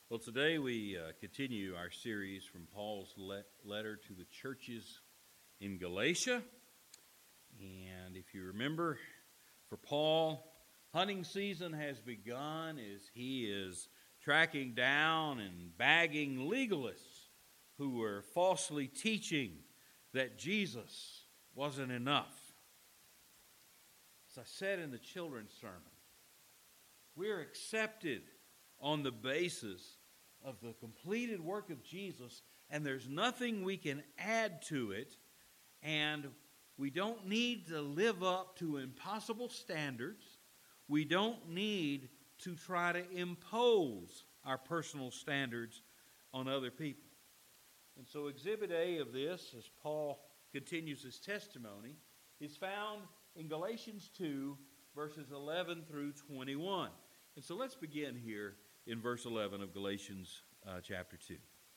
Well, today we continue our series from Paul's letter to the churches in Galatia. And if you remember, for Paul, hunting season has begun as he is tracking down and bagging legalists who were falsely teaching that Jesus wasn't enough. As I said in the children's sermon, we're accepted on the basis of the completed work of Jesus, and there's nothing we can add to it, and we don't need to live up to impossible standards. We don't need to try to impose our personal standards on other people. And so Exhibit A of this, as Paul continues his testimony, is found in Galatians 2, verses 11 through 21. And so let's begin here in verse 11 of Galatians chapter 2.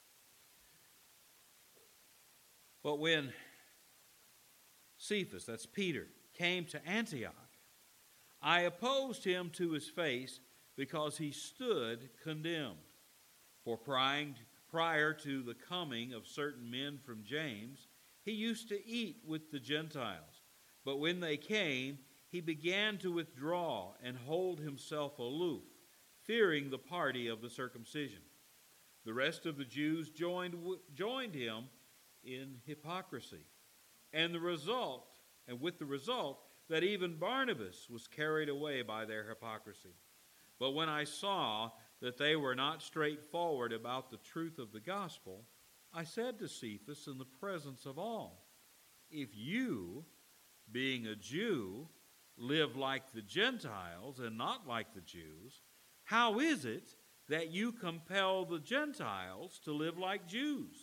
But when Cephas, that's Peter, came to Antioch, I opposed him to his face because he stood condemned. For prior to the coming of certain men from James, he used to eat with the Gentiles. But when they came, he began to withdraw and hold himself aloof, fearing the party of the circumcision. The rest of the Jews joined him in hypocrisy, and with the result that even Barnabas was carried away by their hypocrisy. But when I saw that they were not straightforward about the truth of the gospel, I said to Cephas in the presence of all, if you, being a Jew, live like the Gentiles and not like the Jews, how is it that you compel the Gentiles to live like Jews?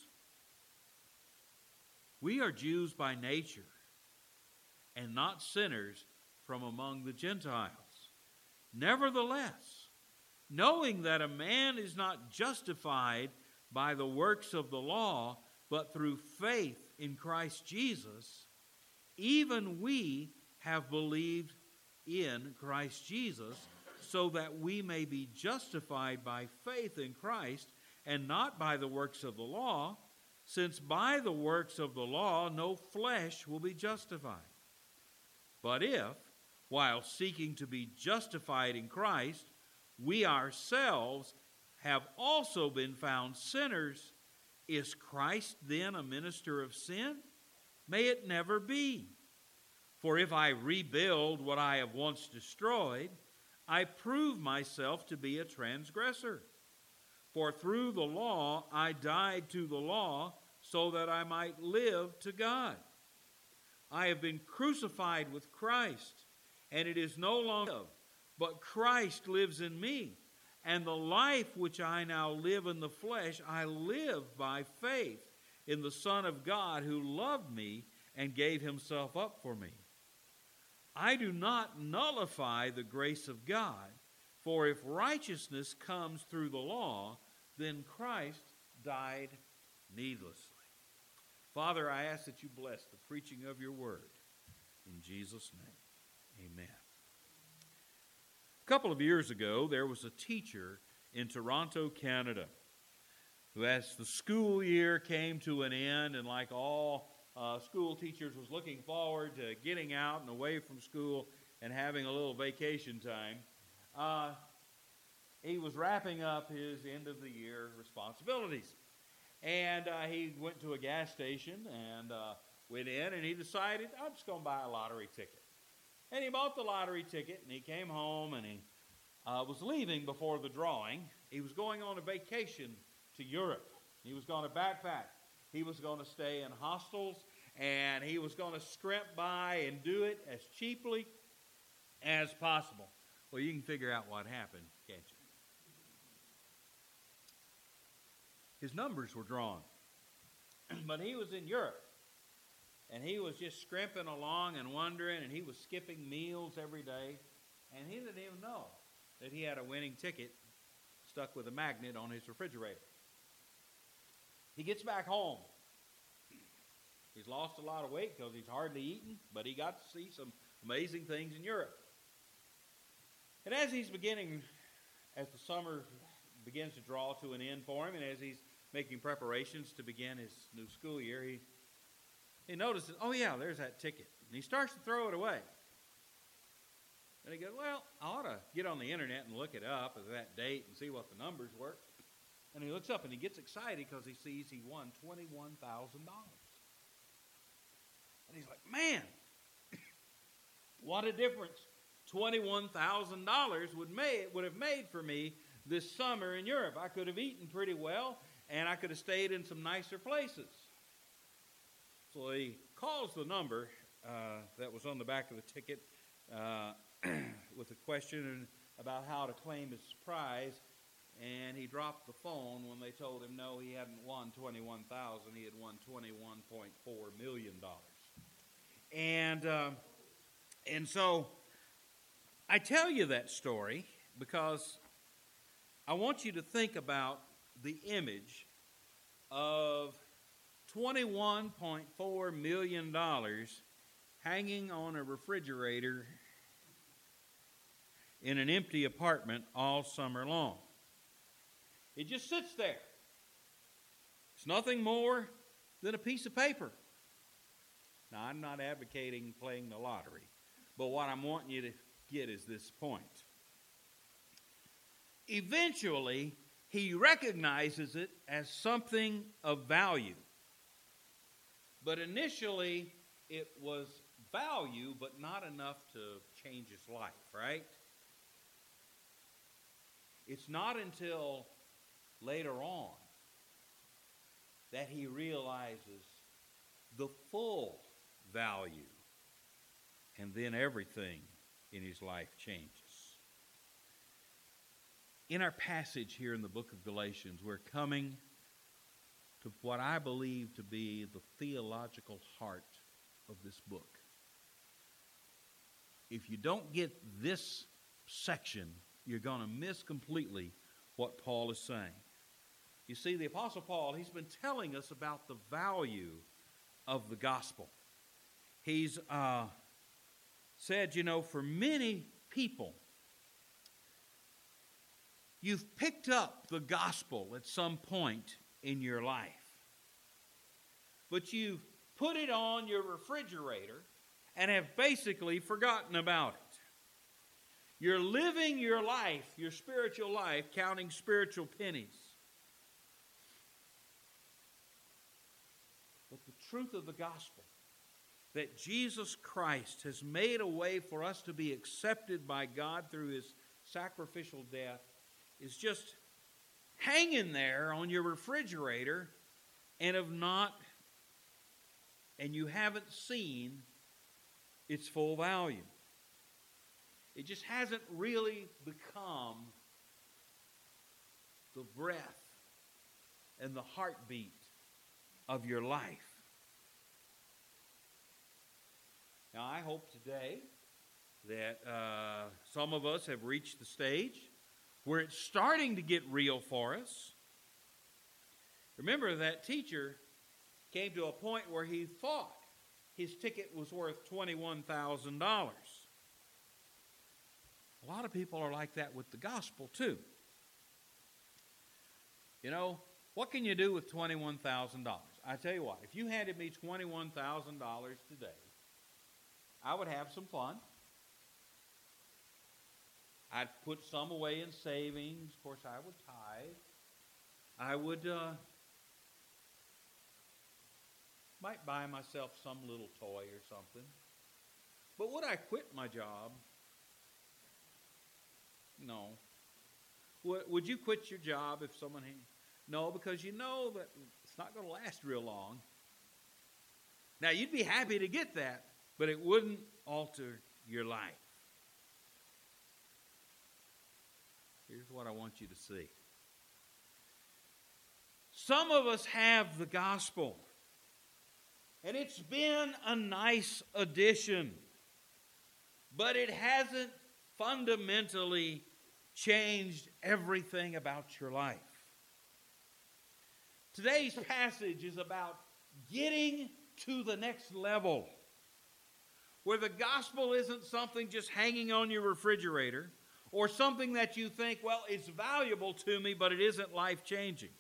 We are Jews by nature, and not sinners from among the Gentiles. Nevertheless, knowing that a man is not justified by the works of the law, but through faith in Christ Jesus, even we have believed in Christ Jesus, so that we may be justified by faith in Christ and not by the works of the law, since by the works of the law no flesh will be justified. But if, while seeking to be justified in Christ, we ourselves have also been found sinners, is Christ then a minister of sin? May it never be. For if I rebuild what I have once destroyed, I prove myself to be a transgressor. For through the law I died to the law so that I might live to God. I have been crucified with Christ, and it is no longer I, but Christ lives in me. And the life which I now live in the flesh, I live by faith in the Son of God who loved me and gave himself up for me. I do not nullify the grace of God, for if righteousness comes through the law, then Christ died needlessly. Father, I ask that you bless the preaching of your word. In Jesus' name, amen. A couple of years ago, there was a teacher in Toronto, Canada, who, as the school year came to an end, and like all school teachers was looking forward to getting out and away from school and having a little vacation time, he was wrapping up his end-of-the-year responsibilities. And he went to a gas station and went in, and he decided, I'm just going to buy a lottery ticket. And he bought the lottery ticket, and he came home, and he was leaving before the drawing. He was going on a vacation to Europe. He was going to backpack. He was going to stay in hostels, and he was going to scrimp by and do it as cheaply as possible. Well, you can figure out what happened, can't you? His numbers were drawn. But he was in Europe, and he was just scrimping along and wondering, and he was skipping meals every day, and he didn't even know that he had a winning ticket stuck with a magnet on his refrigerator. He gets back home. He's lost a lot of weight because he's hardly eaten, but he got to see some amazing things in Europe. And as he's beginning, as the summer begins to draw to an end for him, and as he's making preparations to begin his new school year, he notices, oh yeah, there's that ticket. And he starts to throw it away. And he goes, well, I ought to get on the internet and look it up at that date and see what the numbers were. And he looks up and he gets excited because he sees he won $21,000. And he's like, man, what a difference $21,000 would have made for me this summer in Europe. I could have eaten pretty well, and I could have stayed in some nicer places. So he calls the number that was on the back of the ticket with a question about how to claim his prize, and he dropped the phone when they told him no, he hadn't won $21,000, he had won $21.4 million. And so I tell you that story because I want you to think about the image of $21.4 million hanging on a refrigerator in an empty apartment all summer long. It just sits there. It's nothing more than a piece of paper. Now, I'm not advocating playing the lottery, but what I'm wanting you to get is this point. Eventually, he recognizes it as something of value. But initially, it was value, but not enough to change his life, right? It's not until later on that he realizes the full value, and then everything in his life changes. In our passage here in the book of Galatians, we're coming to what I believe to be the theological heart of this book. If you don't get this section, you're going to miss completely what Paul is saying. You see, the Apostle Paul, he's been telling us about the value of the gospel. He's said, for many people, you've picked up the gospel at some point in your life, but you've put it on your refrigerator and have basically forgotten about it. You're living your life, your spiritual life, counting spiritual pennies. But the truth of the gospel, that Jesus Christ has made a way for us to be accepted by God through his sacrificial death, is just hanging there on your refrigerator and you haven't seen its full value. It just hasn't really become the breath and the heartbeat of your life. Now, I hope today that some of us have reached the stage where it's starting to get real for us. Remember, that teacher came to a point where he thought his ticket was worth $21,000. A lot of people are like that with the gospel, too. What can you do with $21,000? I tell you what, if you handed me $21,000 today, I would have some fun. I'd put some away in savings. Of course, I would tithe. I would might buy myself some little toy or something. But would I quit my job? No. Would you quit your job if someone... No, because you know that it's not going to last real long. Now, you'd be happy to get that, but it wouldn't alter your life. Here's what I want you to see. Some of us have the gospel, and it's been a nice addition, but it hasn't fundamentally changed everything about your life. Today's passage is about getting to the next level, where the gospel isn't something just hanging on your refrigerator or something that you think, well, it's valuable to me, but it isn't life-changing.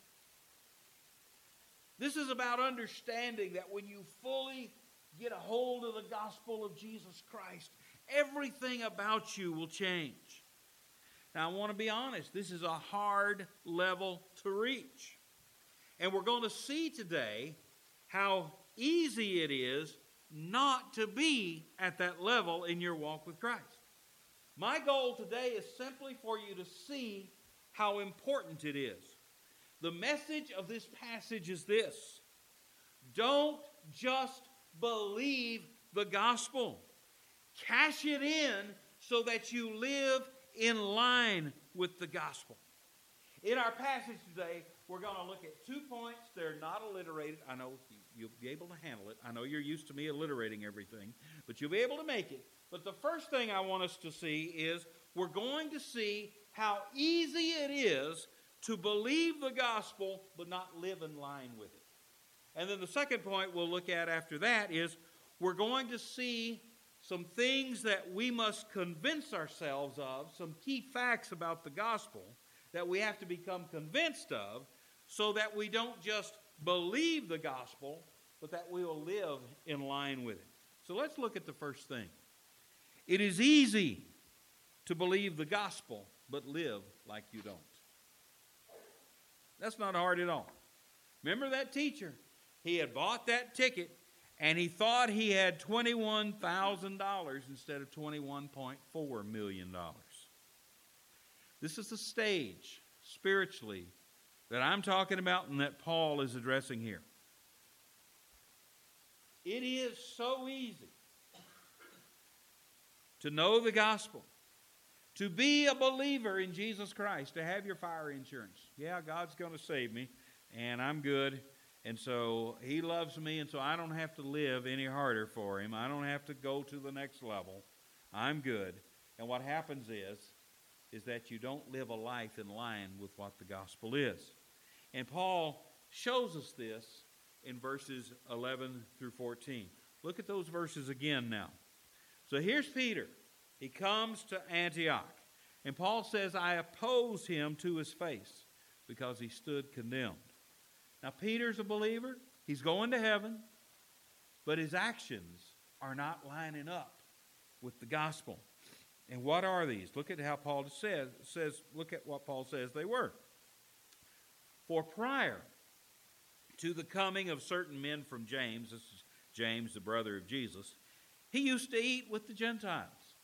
This is about understanding that when you fully get a hold of the gospel of Jesus Christ, everything about you will change. Now, I want to be honest, this is a hard level to reach. And we're going to see today how easy it is not to be at that level in your walk with Christ. My goal today is simply for you to see how important it is. The message of this passage is this: don't just believe the gospel. Cash it in so that you live in line with the gospel. In our passage today, we're going to look at 2 points. They're not alliterated. I know you'll be able to handle it. I know you're used to me alliterating everything, but you'll be able to make it. But the first thing I want us to see is we're going to see how easy it is to believe the gospel but not live in line with it. And then the second point we'll look at after that is we're going to see some things that we must convince ourselves of, some key facts about the gospel that we have to become convinced of so that we don't just believe the gospel, but that we will live in line with it. So let's look at the first thing. It is easy to believe the gospel, but live like you don't. That's not hard at all. Remember that teacher? He had bought that ticket, and he thought he had $21,000 instead of $21.4 million. This is the stage, spiritually, that I'm talking about and that Paul is addressing here. It is so easy to know the gospel, to be a believer in Jesus Christ, to have your fire insurance. Yeah, God's going to save me, and I'm good, and so He loves me, and so I don't have to live any harder for Him. I don't have to go to the next level. I'm good. And what happens is that you don't live a life in line with what the gospel is. And Paul shows us this in verses 11 through 14. Look at those verses again now. So here's Peter. He comes to Antioch. And Paul says, I opposed him to his face because he stood condemned. Now Peter's a believer. He's going to heaven. But his actions are not lining up with the gospel. And what are these? Look at how Paul says. Look at what Paul says they were. For prior to the coming of certain men from James, this is James, the brother of Jesus, he used to eat with the Gentiles.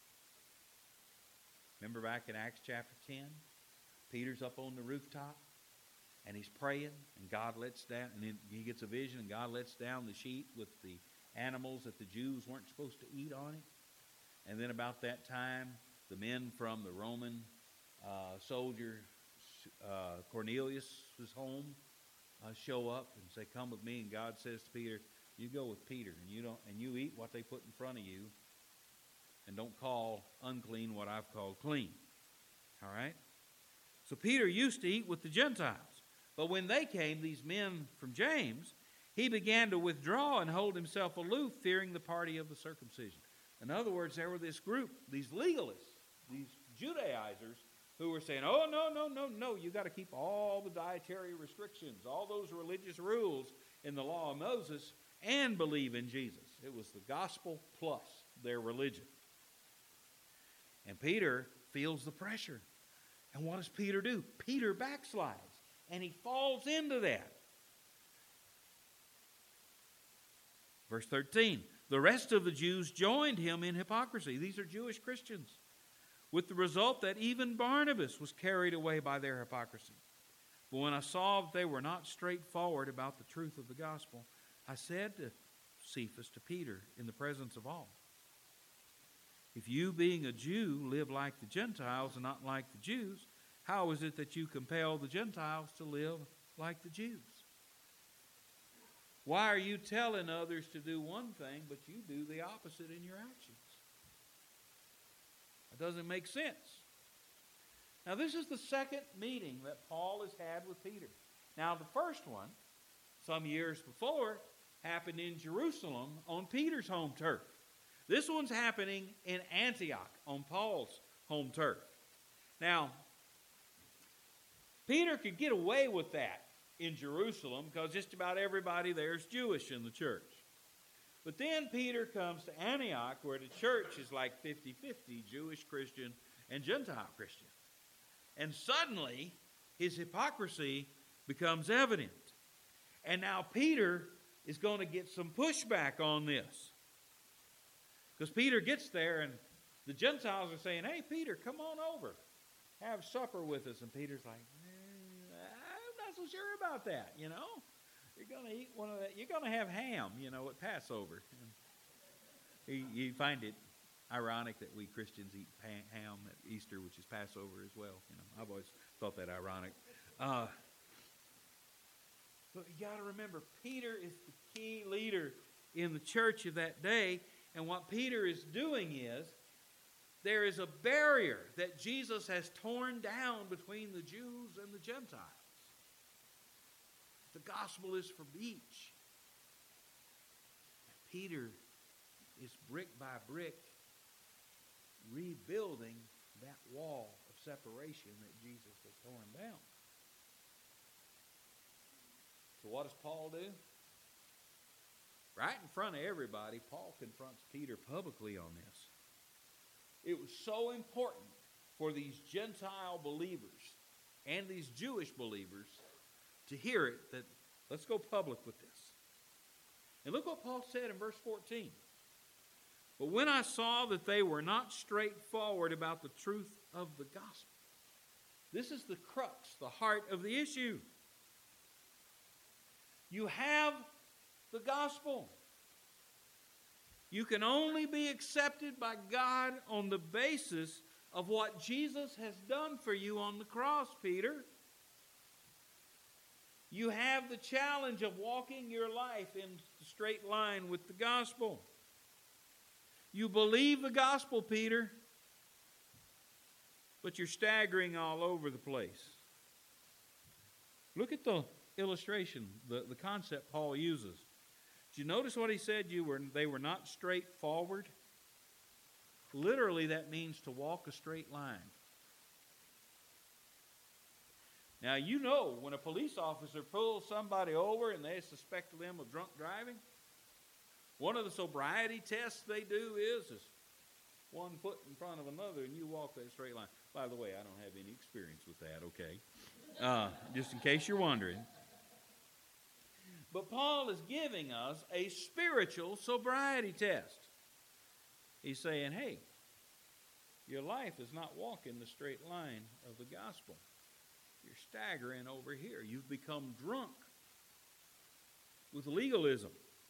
Remember back in Acts chapter 10? Peter's up on the rooftop, and he's praying, and God lets down, and then he gets a vision, and God lets down the sheet with the animals that the Jews weren't supposed to eat on it. And then about that time, the men from the Roman soldier Cornelius' home show up and say, "Come with me." And God says to Peter, "You go with Peter, and you eat what they put in front of you, and don't call unclean what I've called clean." All right. So Peter used to eat with the Gentiles, but when they came, these men from James, he began to withdraw and hold himself aloof, fearing the party of the circumcision. In other words, there were this group, these legalists, these Judaizers, who were saying, "Oh, no, you got to keep all the dietary restrictions, all those religious rules in the law of Moses, and believe in Jesus." It was the gospel plus their religion. And Peter feels the pressure. And what does Peter do? Peter backslides, and he falls into that. Verse 13, the rest of the Jews joined him in hypocrisy. These are Jewish Christians. With the result that even Barnabas was carried away by their hypocrisy. But when I saw that they were not straightforward about the truth of the gospel, I said to Cephas, to Peter, in the presence of all, "If you, being a Jew, live like the Gentiles and not like the Jews, how is it that you compel the Gentiles to live like the Jews? Why are you telling others to do one thing, but you do the opposite in your actions?" That doesn't make sense. Now, this is the second meeting that Paul has had with Peter. Now, the first one, some years before, happened in Jerusalem on Peter's home turf. This one's happening in Antioch on Paul's home turf. Now, Peter could get away with that in Jerusalem because just about everybody there is Jewish in the church. But then Peter comes to Antioch where the church is like 50-50, Jewish Christian and Gentile Christian. And suddenly his hypocrisy becomes evident. And now Peter is going to get some pushback on this. Because Peter gets there and the Gentiles are saying, hey, Peter, come on over. Have supper with us. And Peter's like, I'm not so sure about that, you know. You're going to eat one of that. You're going to have ham, you know, at Passover. You find it ironic that we Christians eat ham at Easter, which is Passover as well. You know, I've always thought that ironic. But you got to remember, Peter is the key leader in the church of that day. And what Peter is doing is, there is a barrier that Jesus has torn down between the Jews and the Gentiles. The gospel is for each. Peter is brick by brick rebuilding that wall of separation that Jesus has torn down. So what does Paul do? Right in front of everybody, Paul confronts Peter publicly on this. It was so important for these Gentile believers and these Jewish believers to hear it that let's go public with this. And look what Paul said in verse 14. But when I saw that they were not straightforward about the truth of the gospel. This is the crux, the heart of the issue. You have the gospel. You can only be accepted by God on the basis of what Jesus has done for you on the cross, Peter. You have the challenge of walking your life in a straight line with the gospel. You believe the gospel, Peter, but you're staggering all over the place. Look at the illustration, the concept Paul uses. Did you notice what he said? They were not straightforward. Literally, that means to walk a straight line. Now, you know when a police officer pulls somebody over and they suspect them of drunk driving, one of the sobriety tests they do is one foot in front of another and you walk that straight line. By the way, I don't have any experience with that, okay? Just in case you're wondering. But Paul is giving us a spiritual sobriety test. He's saying, hey, your life is not walking the straight line of the gospel. You're staggering over here. You've become drunk with legalism.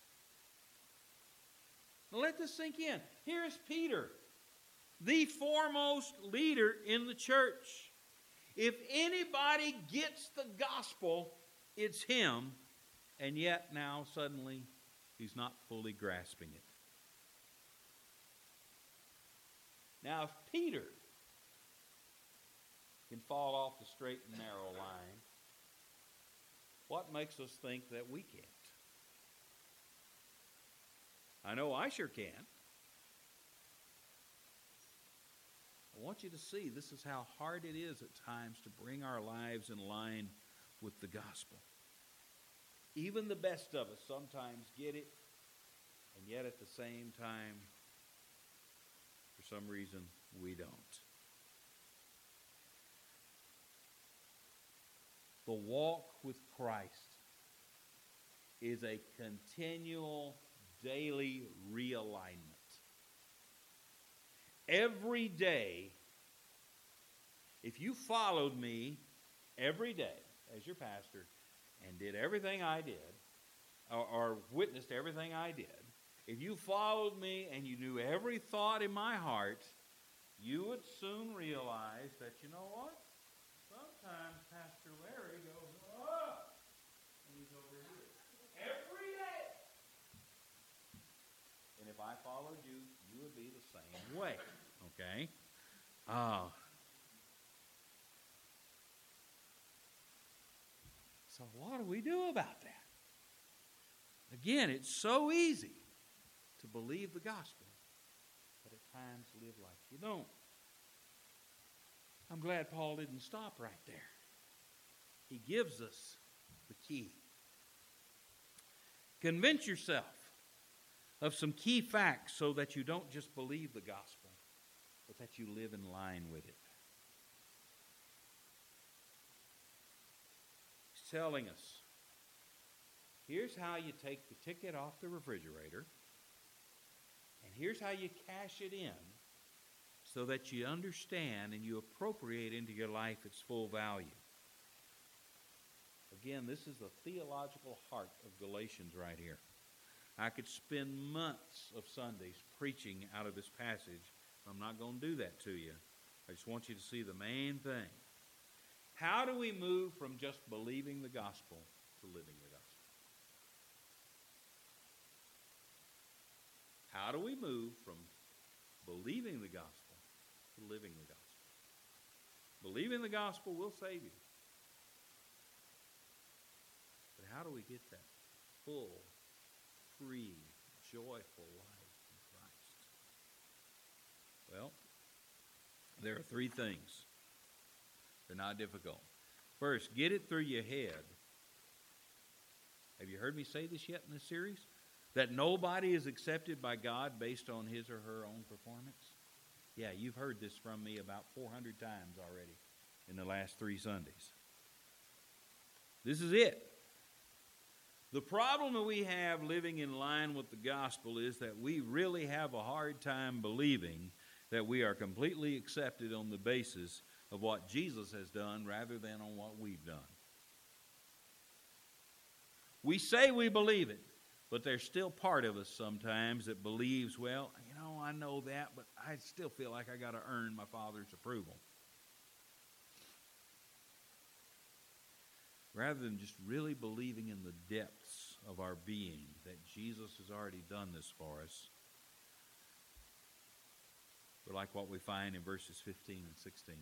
Now let this sink in. Here's Peter, the foremost leader in the church. If anybody gets the gospel, it's him. And yet now suddenly he's not fully grasping it. Now if Peter can fall off the straight and narrow line, what makes us think that we can't? I know I sure can. I want you to see this is how hard it is at times to bring our lives in line with the gospel. Even the best of us sometimes get it, and yet at the same time, for some reason, we don't. The walk with Christ is a continual, daily realignment. Every day, if you followed me every day as your pastor and did everything I did, or witnessed everything I did, if you followed me and you knew every thought in my heart, you would soon realize that, you know what? Sometimes Pastor Larry goes, and he's over here. Every day. And if I followed you, you would be the same way. Okay? So what do we do about that? Again, it's so easy to believe the gospel, but at times live like you don't. I'm glad Paul didn't stop right there. He gives us the key. Convince yourself of some key facts so that you don't just believe the gospel, but that you live in line with it. He's telling us, here's how you take the ticket off the refrigerator, and here's how you cash it in so that you understand and you appropriate into your life its full value. Again, this is the theological heart of Galatians right here. I could spend months of Sundays preaching out of this passage. I'm not going to do that to you. I just want you to see the main thing. How do we move from just believing the gospel to living the gospel? How do we move from believing the gospel to living the gospel? Believing the gospel will save you. But how do we get that full, free, joyful life in Christ? Well, there are three things. They're not difficult. First, get it through your head. Have you heard me say this yet in this series? That nobody is accepted by God based on his or her own performance? Yeah, you've heard this from me about 400 times already in the last 3 Sundays. This is it. The problem that we have living in line with the gospel is that we really have a hard time believing that we are completely accepted on the basis of what Jesus has done rather than on what we've done. We say we believe it, but there's still part of us sometimes that believes, well, I know that, but I still feel like I got to earn my Father's approval. Rather than just really believing in the depths of our being that Jesus has already done this for us, we're like what we find in verses 15 and 16.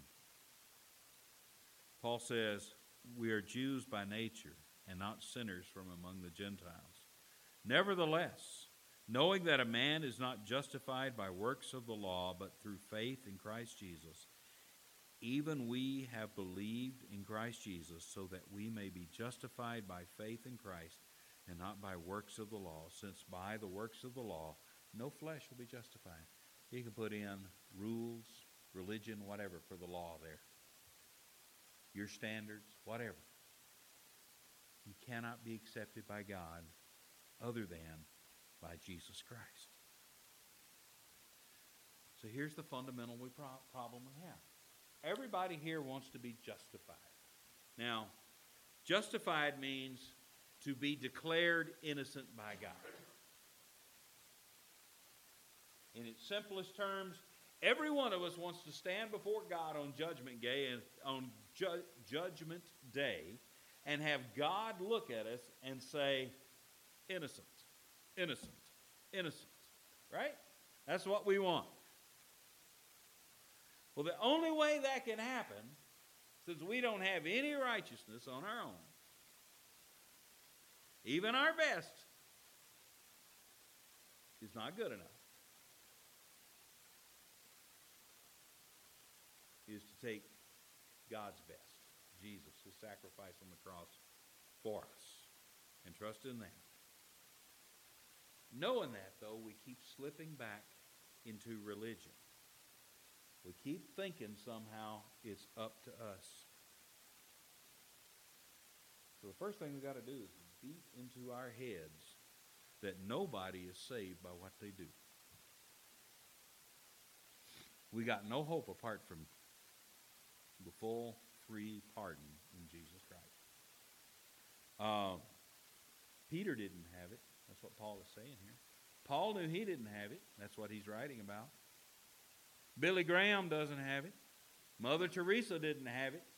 Paul says, we are Jews by nature and not sinners from among the Gentiles. Nevertheless, knowing that a man is not justified by works of the law, but through faith in Christ Jesus, even we have believed in Christ Jesus so that we may be justified by faith in Christ and not by works of the law, since by the works of the law no flesh will be justified. You can put in rules, religion, whatever for the law there. Your standards, whatever. You cannot be accepted by God other than by Jesus Christ. So here's the fundamental problem we have. Everybody here wants to be justified. Now, justified means to be declared innocent by God. In its simplest terms, every one of us wants to stand before God on Judgment Day and have God look at us and say, innocent, innocent, innocent. Right? That's what we want. Well, the only way that can happen, since we don't have any righteousness on our own, even our best is not good enough, is to take God's best, Jesus, his sacrifice on the cross for us, and trust in that. Knowing that, though, we keep slipping back into religion. We keep thinking somehow it's up to us. So the first thing we've got to do is beat into our heads that nobody is saved by what they do. We got no hope apart from the full, free pardon in Jesus Christ. Peter didn't have it. That's what Paul is saying here. Paul knew he didn't have it. That's what he's writing about. Billy Graham doesn't have it. Mother Teresa didn't have it.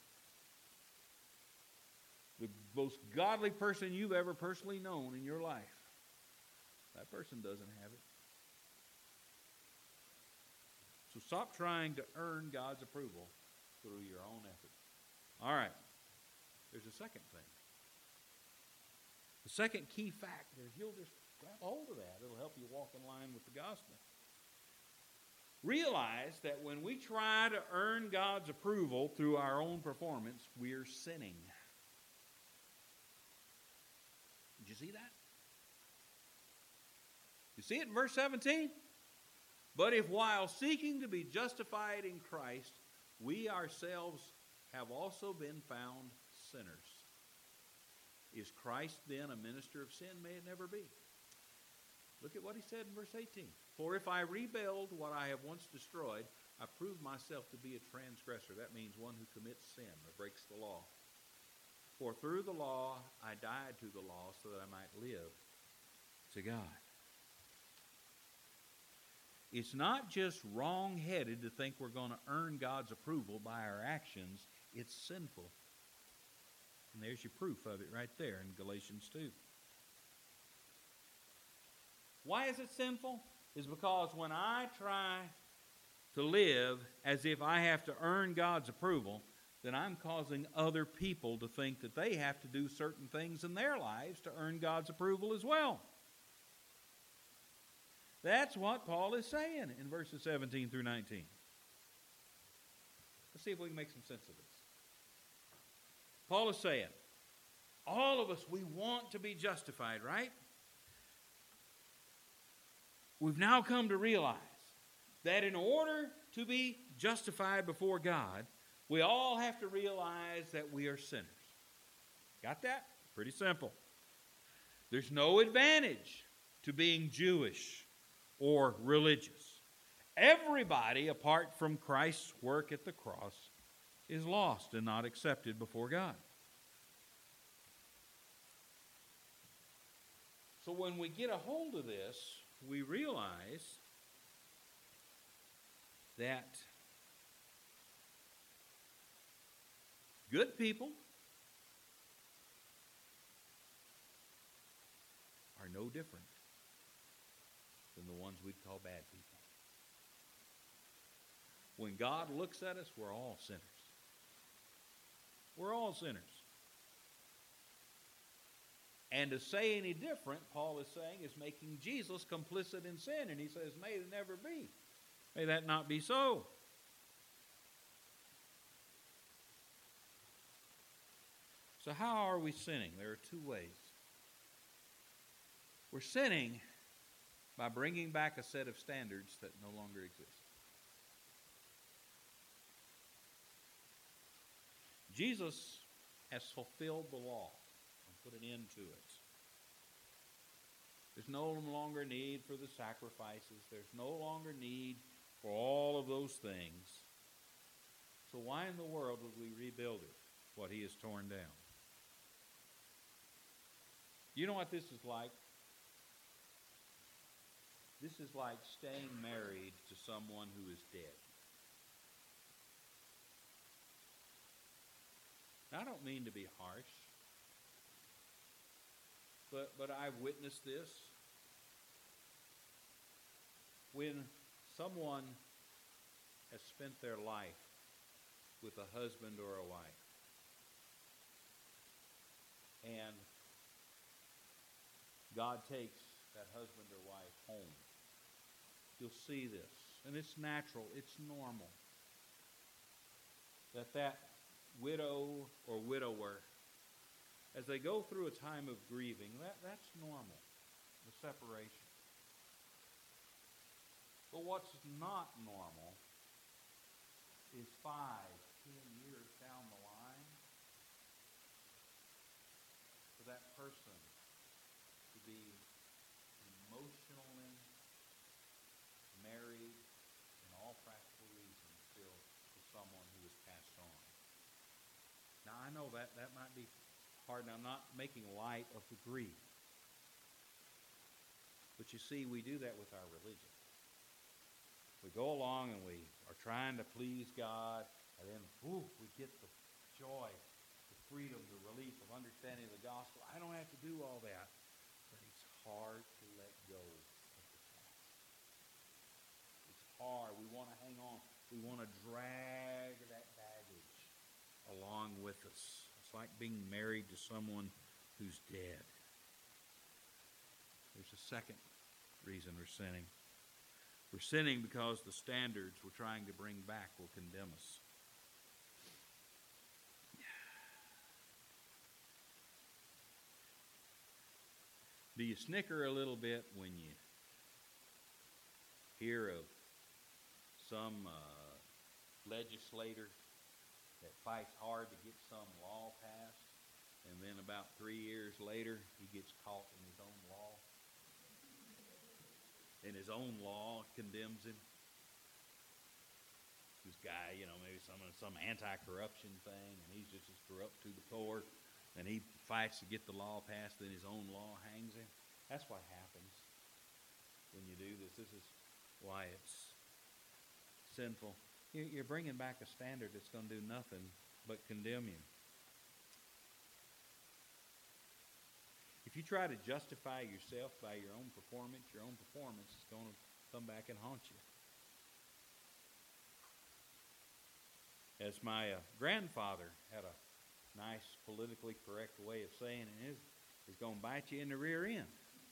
The most godly person you've ever personally known in your life, that person doesn't have it. So stop trying to earn God's approval through your own effort. All right. There's a second thing. The second key fact, if you'll just grab hold of that, it'll help you walk in line with the gospel. realize that when we try to earn God's approval through our own performance, we're sinning. Did you see that? You see it in verse 17? But if while seeking to be justified in Christ, we ourselves have also been found sinners, is Christ then a minister of sin? May it never be. Look at what he said in verse 18. For if I rebuild what I have once destroyed, I prove myself to be a transgressor. That means one who commits sin or breaks the law. For through the law I died to the law so that I might live to God. It's not just wrong-headed to think we're going to earn God's approval by our actions. It's sinful. And there's your proof of it right there in Galatians 2. Why is it sinful? It's because when I try to live as if I have to earn God's approval, then I'm causing other people to think that they have to do certain things in their lives to earn God's approval as well. That's what Paul is saying in verses 17 through 19. Let's see if we can make some sense of this. Paul is saying, all of us, we want to be justified, right? We've now come to realize that in order to be justified before God, we all have to realize that we are sinners. Got that? Pretty simple. There's no advantage to being Jewish or religious. Everybody, apart from Christ's work at the cross, is lost and not accepted before God. So when we get a hold of this, we realize that good people are no different than the ones we'd call bad people. When God looks at us, we're all sinners. We're all sinners. And to say any different, Paul is saying, is making Jesus complicit in sin. And he says, may it never be. May that not be so. So how are we sinning? There are two ways. We're sinning by bringing back a set of standards that no longer exist. Jesus has fulfilled the law and put an end to it. There's no longer need for the sacrifices. There's no longer need for all of those things. So why in the world would we rebuild it, what he has torn down? You know what this is like? This is like staying married to someone who is dead. Now, I don't mean to be harsh, but I've witnessed this. When someone has spent their life with a husband or a wife, and God takes that husband or wife home, you'll see this. And it's natural, it's normal, that widow or widower, as they go through a time of grieving, that's normal, the separation. But what's not normal is 5, 10 years down the line for that person to be emotionally married in all practical reasons still to someone who has passed on. Now, I know that might be hard, and I'm not making light of the grief. But you see, we do that with our religion. We go along and we are trying to please God, and then we get the joy, the freedom, the relief of understanding the gospel. I don't have to do all that. But it's hard to let go of the past. It's hard. We want to hang on. We want to drag that baggage along with us. It's like being married to someone who's dead. There's a second reason we're sinning. We're sinning because the standards we're trying to bring back will condemn us. Do you snicker a little bit when you hear of some legislator that fights hard to get some law passed, and then about 3 years later he gets caught in his own law, and his own law condemns him? This guy, maybe some anti-corruption thing, and he's just as corrupt to the core, and he fights to get the law passed, then his own law hangs him. That's what happens when you do this. This is why it's sinful. You're bringing back a standard that's going to do nothing but condemn you. If you try to justify yourself by your own performance is going to come back and haunt you. As my grandfather had a nice politically correct way of saying it, is going to bite you in the rear end.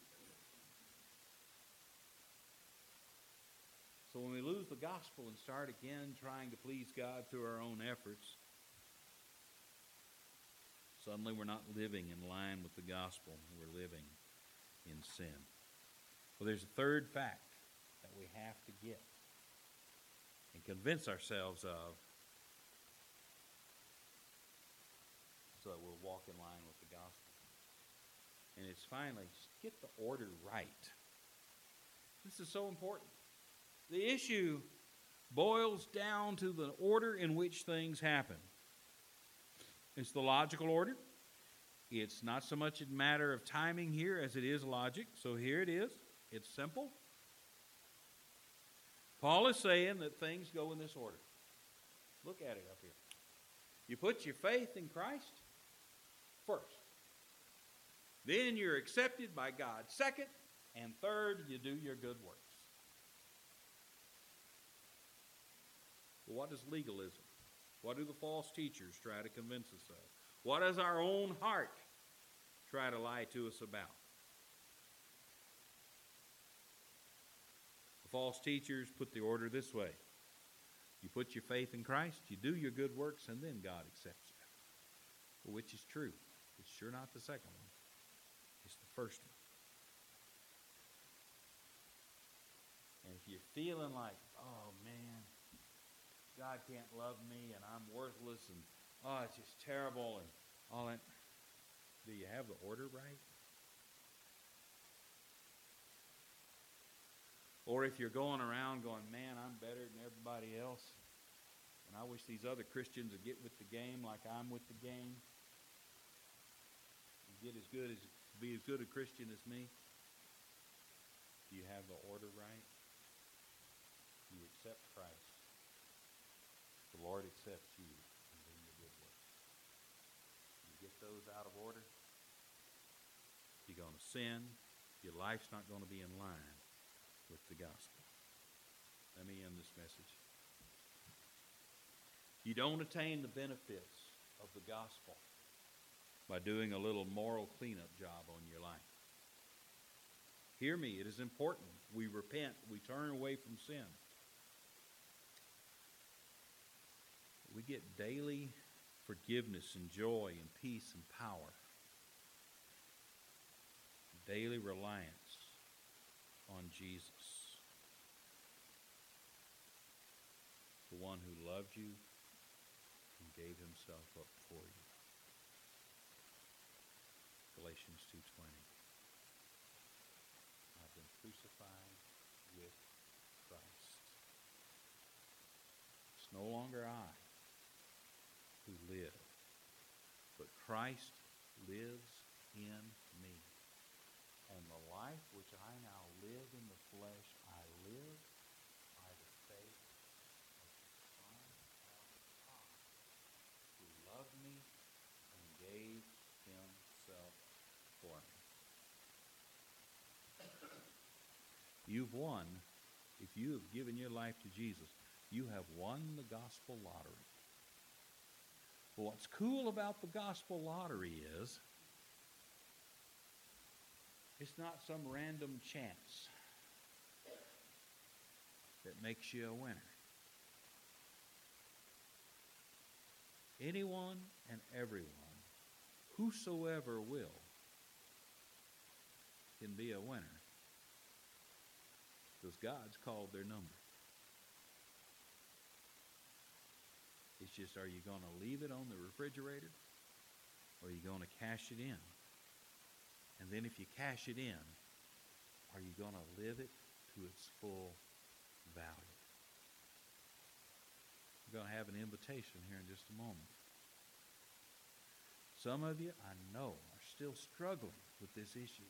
So when we lose the gospel and start again trying to please God through our own efforts, suddenly we're not living in line with the gospel. We're living in sin. Well, there's a third fact that we have to get and convince ourselves of, so that we'll walk in line with the gospel. And it's finally, get the order right. This is so important. The issue boils down to the order in which things happen. It's the logical order. It's not so much a matter of timing here as it is logic. So here it is. It's simple. Paul is saying that things go in this order. Look at it up here. You put your faith in Christ first. Then you're accepted by God second. And third, you do your good works. Well, what is legalism? What do the false teachers try to convince us of? What does our own heart try to lie to us about? The false teachers put the order this way. You put your faith in Christ, you do your good works, and then God accepts you. Well, which is true? It's sure not the second one. It's the first one. And if you're feeling like, oh man, God can't love me and I'm worthless and it's just terrible and all that, do you have the order right? Or if you're going around going, man, I'm better than everybody else, and I wish these other Christians would get with the game like I'm with the game, and be as good a Christian as me. Do you have the order right? Do you accept Christ? The Lord accepts you and then your good works. You get those out of order, you're going to sin. Your life's not going to be in line with the gospel. Let me end this message. You don't attain the benefits of the gospel by doing a little moral cleanup job on your life. Hear me, it is important. We repent, we turn away from sin. We get daily forgiveness and joy and peace and power. Daily reliance on Jesus, the one who loved you and gave himself up for you. Galatians 2:20. I've been crucified with Christ. It's no longer I who live, but Christ lives in me. And the life which I now live in the flesh, I live by the faith of the Son of God, who loved me and gave himself for me. You've won. If you have given your life to Jesus, you have won the gospel lottery. Well, what's cool about the gospel lottery is it's not some random chance. that makes you a winner. Anyone and everyone, whosoever will, can be a winner. Because God's called their number. It's just, are you going to leave it on the refrigerator? Or are you going to cash it in? And then if you cash it in, are you going to live it to its full value? We're going to have an invitation here in just a moment. Some of you, I know, are still struggling with this issue.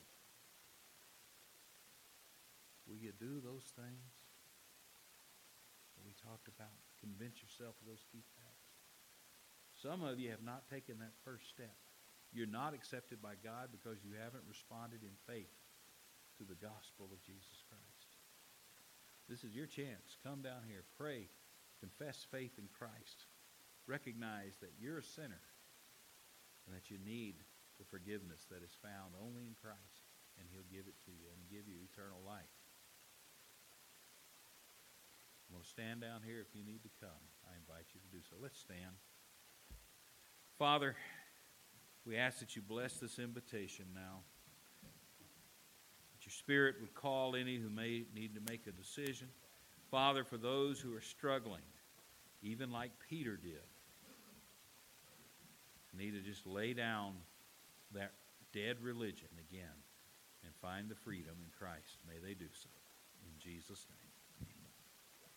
Will you do those things that we talked about? Convince yourself of those key facts. Some of you have not taken that first step. You're not accepted by God because you haven't responded in faith to the gospel of Jesus Christ. This is your chance. Come down here, pray, confess faith in Christ. Recognize that you're a sinner and that you need the forgiveness that is found only in Christ, and He'll give it to you and give you eternal life. I'm going to stand down here. If you need to come, I invite you to do so. Let's stand. Father, we ask that you bless this invitation now. That your Spirit would call any who may need to make a decision. Father, for those who are struggling, even like Peter did, need to just lay down that dead religion again and find the freedom in Christ. May they do so. In Jesus' name.